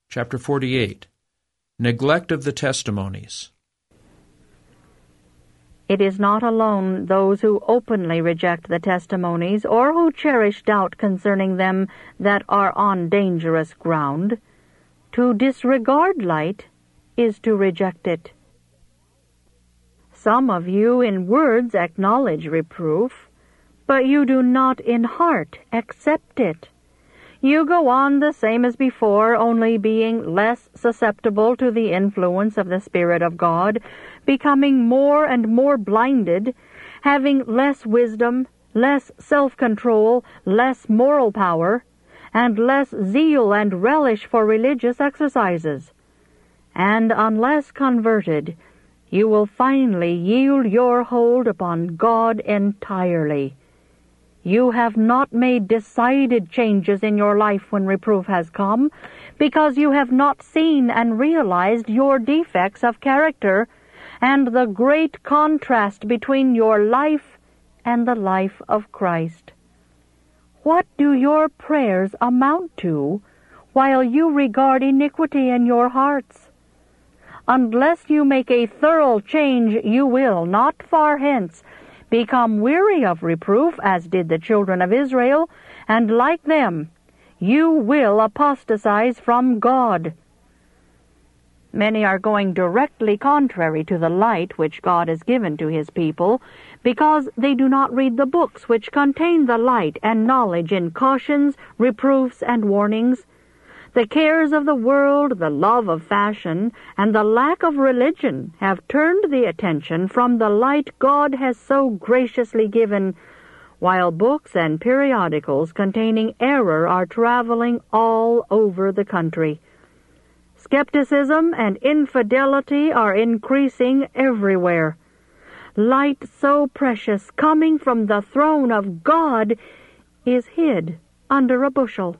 Chapter 48. Neglect of the testimonies. It is not alone those who openly reject the testimonies or who cherish doubt concerning them that are on dangerous ground. To disregard light is to reject it. Some of you in words acknowledge reproof, but you do not in heart accept it. You go on the same as before, only being less susceptible to the influence of the Spirit of God, becoming more and more blinded, having less wisdom, less self-control, less moral power, and less zeal and relish for religious exercises. And unless converted, you will finally yield your hold upon God entirely. You have not made decided changes in your life when reproof has come, because you have not seen and realized your defects of character and the great contrast between your life and the life of Christ. What do your prayers amount to while you regard iniquity in your hearts? Unless you make a thorough change, you will, not far hence, become weary of reproof, as did the children of Israel, and like them, you will apostatize from God. Many are going directly contrary to the light which God has given to His people, because they do not read the books which contain the light and knowledge in cautions, reproofs, and warnings. The cares of the world, the love of fashion, and the lack of religion have turned the attention from the light God has so graciously given, while books and periodicals containing error are traveling all over the country. Skepticism and infidelity are increasing everywhere. Light so precious, coming from the throne of God, is hid under a bushel.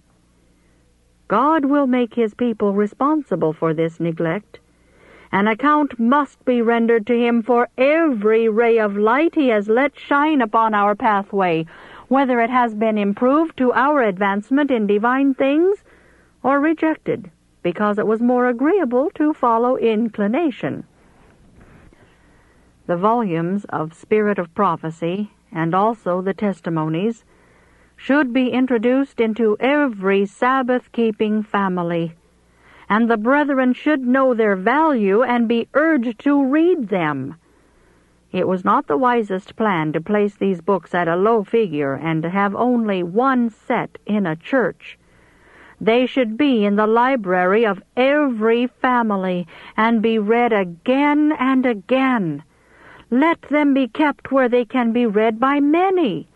God will make His people responsible for this neglect. An account must be rendered to Him for every ray of light He has let shine upon our pathway, whether it has been improved to our advancement in divine things or rejected because it was more agreeable to follow inclination. The volumes of Spirit of Prophecy and also the testimonies should be introduced into every Sabbath-keeping family, and the brethren should know their value and be urged to read them. It was not the wisest plan to place these books at a low figure and to have only one set in a church. They should be in the library of every family and be read again and again. Let them be kept where they can be read by many.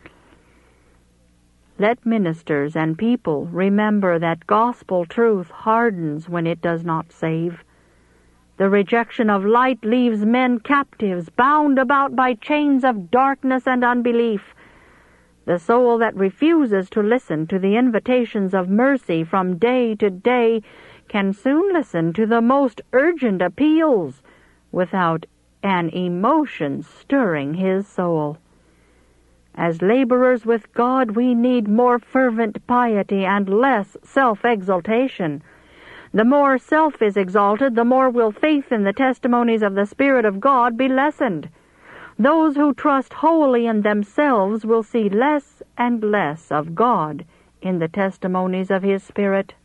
Let ministers and people remember that gospel truth hardens when it does not save. The rejection of light leaves men captives, bound about by chains of darkness and unbelief. The soul that refuses to listen to the invitations of mercy from day to day can soon listen to the most urgent appeals without an emotion stirring his soul. As laborers with God, we need more fervent piety and less self-exaltation. The more self is exalted, the more will faith in the testimonies of the Spirit of God be lessened. Those who trust wholly in themselves will see less and less of God in the testimonies of His Spirit.